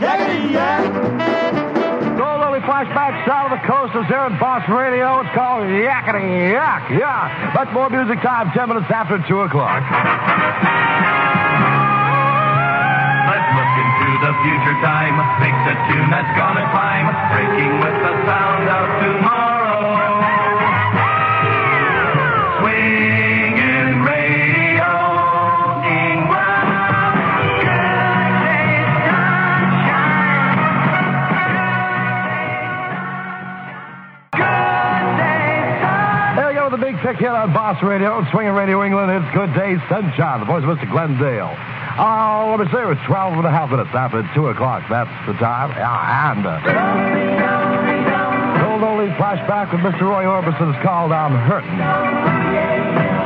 Yakety yak. Gold Lily flashback south of the coast is here at Boss Radio. It's called Yakety Yak. Yeah. Much more music time, 10 minutes after 2 o'clock. Let's look into the future time. Fix a tune that's gonna climb. Breaking with the sound of tomorrow. Swinging radio, England. Good day, sunshine. Good day, sunshine. There you go with the big pick here on Boss Radio. Swinging Radio England. It's Good Day Sunshine. The voice of Mr. Glenn Dale. Oh, let me see. It's 12 and a half minutes after 2 o'clock. That's the time. Yeah, and Gold Only flashback with Mr. Roy Orbison is called I'm Hurtin'.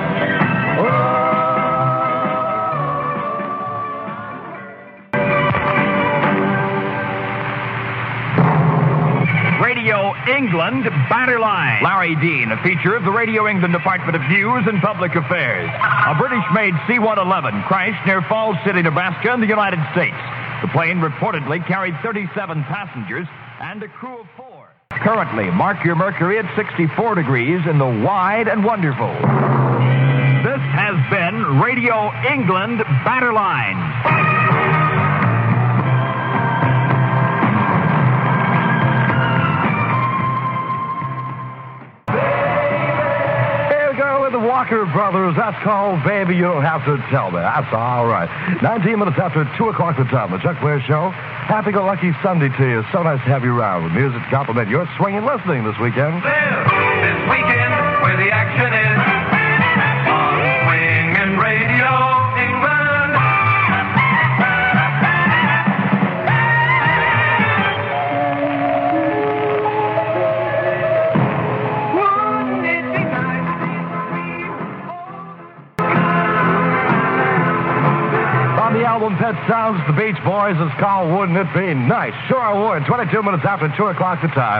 Radio England Batter Line. Larry Dean, a feature of the Radio England Department of News and Public Affairs. A British-made C-111 crashed near Falls City, Nebraska in the United States. The plane reportedly carried 37 passengers and a crew of 4. Currently, mark your mercury at 64 degrees in the wide and wonderful. This has been Radio England Batter Line. The Walker Brothers, that's called Baby You Don't Have to Tell Me. That's all right. 19 minutes after 2 o'clock the time, the Chuck Blair Show. Happy-go-lucky Sunday to you. So nice to have you around with music to compliment your swinging listening this weekend. This weekend, where the action is on Swinging Radio England. On the album Pet Sounds, the Beach Boys is called Wouldn't It Be Nice? Sure would. 22 minutes after 2 o'clock the time.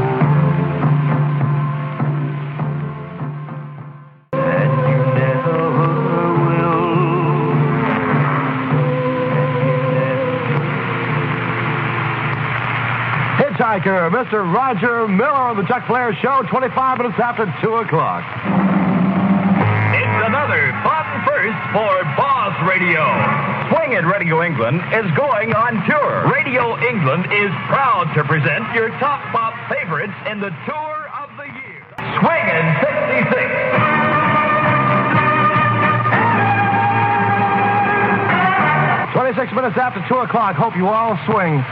Hitchhiker, Mr. Roger Miller on the Chuck Blair Show, 25 minutes after 2 o'clock. It's another fun first for Boss Radio. Swing at Radio England is going on tour. Radio England is proud to present your top pop favorites in the tour of the year. Swingin' 66. 26 minutes after 2 o'clock. Hope you all swing.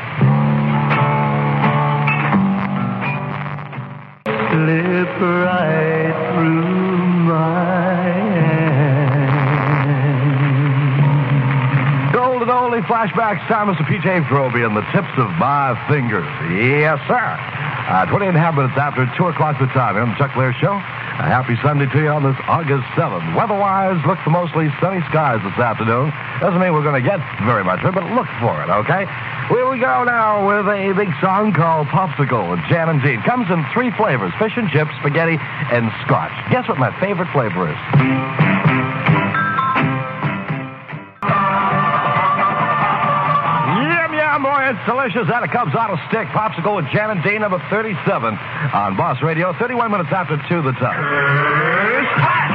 Slip right through my hand. Golden Only flashbacks time, Mr. P.J. Groby and the tips of my fingers. Yes, sir. 20 and a half minutes after 2 o'clock the time here on the Chuck Blair Show. A happy Sunday to you on this August 7th. Weather-wise, look for mostly sunny skies this afternoon. Doesn't mean we're going to get very much of it, but look for it, okay? Here we go now with a big song called Popsicle with Jan and Dean. Comes in 3 flavors, fish and chips, spaghetti, and scotch. Guess what my favorite flavor is? Boy, it's delicious, and it comes out of stick. Popsicle with Jan and Dean, number 37 on Boss Radio. 31 minutes after 2 the time.